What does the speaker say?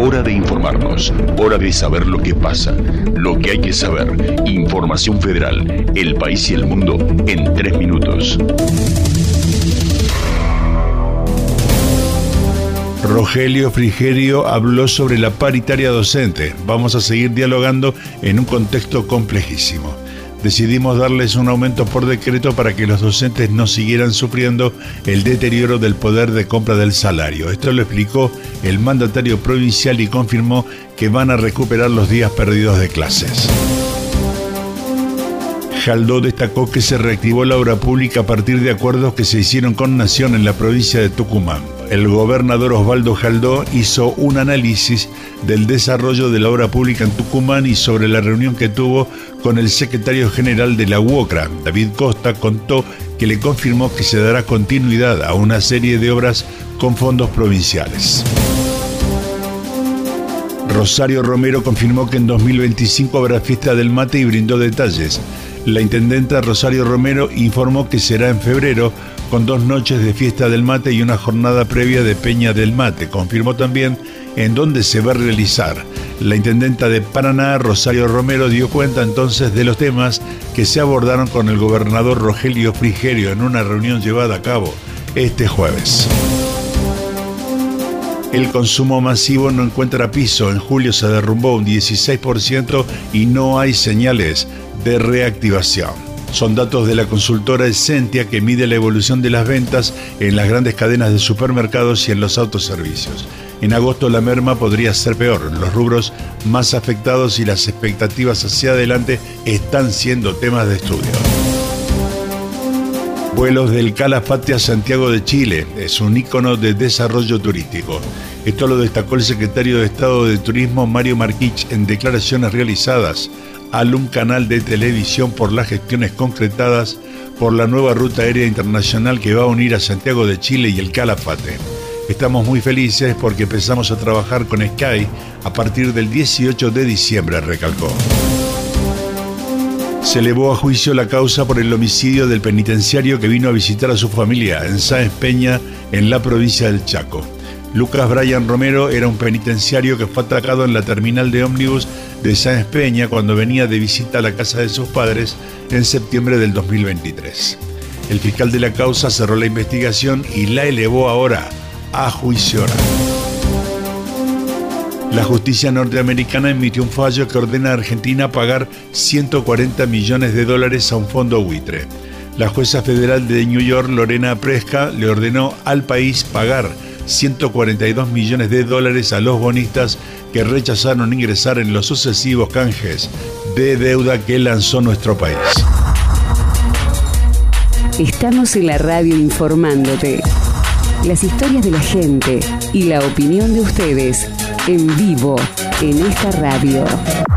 Hora de informarnos, hora de saber lo que pasa, lo que hay que saber. Información Federal, el país y el mundo en 3 minutos. Rogelio Frigerio habló sobre la paritaria docente. Vamos a seguir dialogando en un contexto complejísimo. Decidimos darles un aumento por decreto para que los docentes no siguieran sufriendo el deterioro del poder de compra del salario. Esto lo explicó el mandatario provincial y confirmó que van a recuperar los días perdidos de clases. Jaldó destacó que se reactivó la obra pública a partir de acuerdos que se hicieron con Nación en la provincia de Tucumán. El gobernador Osvaldo Jaldó hizo un análisis del desarrollo de la obra pública en Tucumán y sobre la reunión que tuvo con el secretario general de la UOCRA, David Costa, contó que le confirmó que se dará continuidad a una serie de obras con fondos provinciales. Rosario Romero confirmó que en 2025 habrá fiesta del mate y brindó detalles. La intendenta Rosario Romero informó que será en febrero, con 2 noches de fiesta del mate y una jornada previa de Peña del Mate. Confirmó también en dónde se va a realizar. La intendenta de Paraná, Rosario Romero, dio cuenta entonces de los temas que se abordaron con el gobernador Rogelio Frigerio en una reunión llevada a cabo este jueves. El consumo masivo no encuentra piso. En julio se derrumbó un 16% y no hay señales de reactivación. Son datos de la consultora Essentia, que mide la evolución de las ventas en las grandes cadenas de supermercados y en los autoservicios. En agosto la merma podría ser peor. Los rubros más afectados y las expectativas hacia adelante están siendo temas de estudio. Vuelos del Calafate a Santiago de Chile es un ícono de desarrollo turístico. Esto lo destacó el secretario de Estado de Turismo, Mario Marquich, en declaraciones realizadas al un canal de televisión por las gestiones concretadas por la nueva ruta aérea internacional que va a unir a Santiago de Chile y el Calafate. Estamos muy felices porque empezamos a trabajar con Sky a partir del 18 de diciembre, recalcó. Se elevó a juicio la causa por el homicidio del penitenciario que vino a visitar a su familia en Sáenz Peña, en la provincia del Chaco. Lucas Brian Romero era un penitenciario que fue atracado en la terminal de ómnibus de Sáenz Peña cuando venía de visita a la casa de sus padres en septiembre del 2023. El fiscal de la causa cerró la investigación y la elevó ahora a juicio oral. La justicia norteamericana emitió un fallo que ordena a Argentina pagar $140 millones a un fondo buitre. La jueza federal de New York, Lorena Presca, le ordenó al país pagar $142 millones a los bonistas que rechazaron ingresar en los sucesivos canjes de deuda que lanzó nuestro país. Estamos en la radio informándote. Las historias de la gente y la opinión de ustedes en vivo en esta radio.